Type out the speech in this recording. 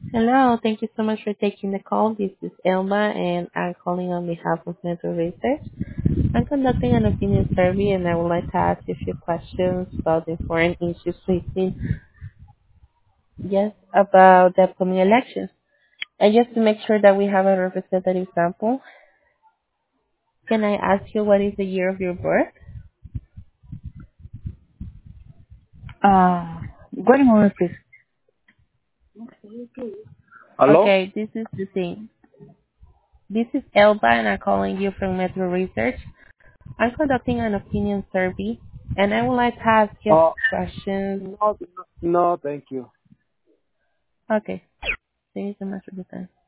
Hello. Thank you so much for taking the call. This is Elma, and I'm calling on behalf of Mental Research. I'm conducting an opinion survey, and I would like to ask you a few questions about the foreign issues facing, yes, about the upcoming elections. And just to make sure that we have a representative sample, can I ask you what is the year of your birth? One moment, please. Hello? Okay, this is the thing. This is Elba, and I'm calling you from Metro Research. I'm conducting an opinion survey, and I would like to ask you Uh, questions. no, no, thank you. Okay. Thank you so much for the time.